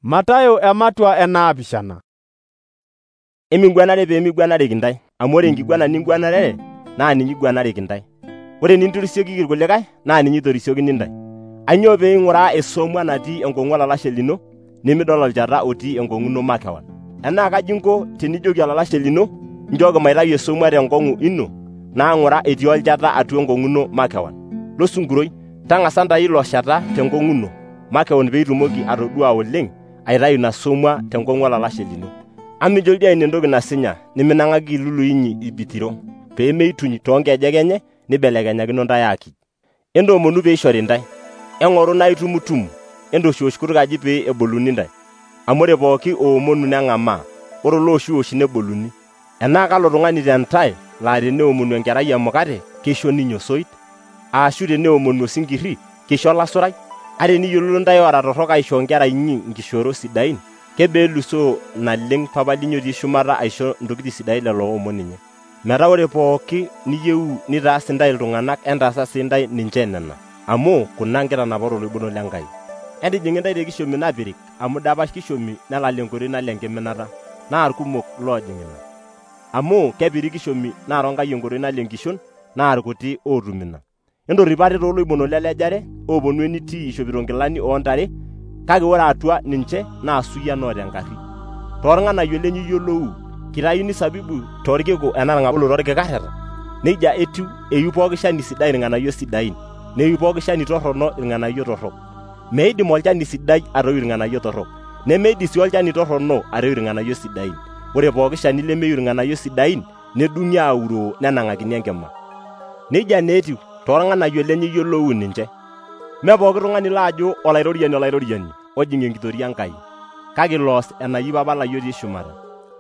Matayo ematua enaapishana. Emiguanare peemiguanareki ntae, amu ore enkiguana niguanarere naa ninye iguanareki ntae. Ore nintorisioki irkulikae naa ninye itorisiokini ntae. Ainyoo pee ing'uraa esomua natii enkong'u olalashe lino nimidol olchata otii enkong'u ino makewan? Enaa kaji inko tenijoki olalashe lino, njooki maitayu esomua tenkong'u ino, naa ng'ura etii olchata atua enkong'u ino makewan? Losunkuroi, tang'asa ntayu ilo shata tenkong'u ino makewan peitumoki atodua oleng aitayu ina somua tenkong'u olalashe lino. Amijo ildia ina entoki nasinya niminang'aki ilului inyi ibitiro, pee meituny toonkejek enye nibelekenyakino ntae aakij. Entoomonu pee ishori ntae, eng'oru naa itumutumu, entooshiosh kurkaji pee eboluni ntae. Amu ore pooki oomonu neng'amaa, ore olooshiwosh neboluni. Enaa kalo tung'ani tentae laa teneomonu enkerai emukate keisho ninye osoit? Aashu teneomonu osinkirri keisho olasurai? Are niyiolou ntae ora torrok aisho nkera inyi nkishoorot sidain, kebaa elusoo naleng Papa linyi otii shumata aisho ntokitin sidain lelo oomon ninye. Metaa ore pooki niyieu nitaas ntae iltung'anak entaasa sii ntae ninche nena, amu kuna nkitanapat oloibon lenkai. Entijing'i ntae tekishomi napirik, amu dapash kishomi nelal enkoitoi nalo enkiminata, naa irkumok loojing ina. Amu kepiri kishomi naa ronkai enkoitoi nalo enkishon, naa irkuti ootum ina. Entorripo ate tooloibon lelejare ooponu enitii ishopito nkilani oontare, kake ore atua ninche naa suyian oota enkarri. Toorng'anayio lenye iyiolou, kitayuni sabibu toorkiku enaa irng'abul toorkikarreta? Neija etiu eiu pooki shani sidai irng'anayio sidain, neiu pooki shani torrono irng'anayio torrok. Meidim olchani sidai atoiu irng'anayio torrok, nemeidim sii olchani torrono atoiu irng'anayio sidain. Ore pooki shani lemeiu irng'anayio sidain nedung'i auroo nenang'akini enkima. Neija naa etiu toorng'anayio lenye iyiolou ninche. Mee pooki tung'ani laajo olairoriani ojing enkitoria Enkai, kake loos enayieu Papa lai otii shumata.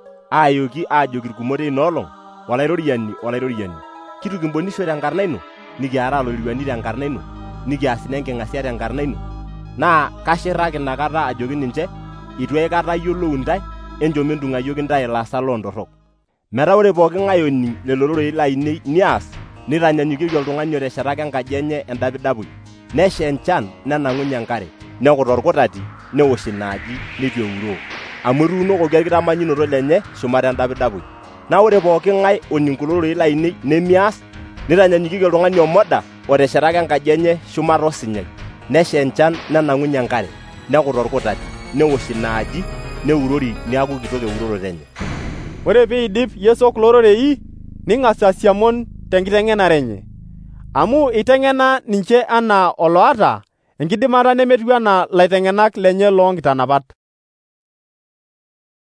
Aayoki aajoki irkumok teina olong', olairoriani, kitu kimbonisho tenkarna ino, nikiaraa iloiruani tenkarna ino, nikiasina enking'asia tenkarna ino. Naa kashirraki inakata ajoki ninche, itu aikata iyiolou ntae, enchom entung'ayioki ntae ilaasak loontorrok. Metaa ore pooki ng'ae oning lelo rorei lainei nias, nitanyanyukieki oltung'ani oteshetaka enkaji enye endapidapoi, nesha enchan nenang'unye enkare, nekut orkutati, newosh ina aji nitu euroo, amu etuunokoki orkitamanyunoto lenye shumata endapidapoi. Naa ore pooki ng'ae oning kulo rorei lainei nemias, nitanyanyukieki oltung'ani omoda oteshetaka enkaji enye shumata osinyai, nesha enchan nenang'unye enkare, nekut orkutati, newosh ina aji, neurori neaku kitok euroroto enye. Ore piidip Yesu kulo rorei, ning'as asiamon tenkiteng'enare enye, amu iteng'ena ninche anaa oloota enkidimata nemetiu anaa laiteng'enak lenye loonkitanapat.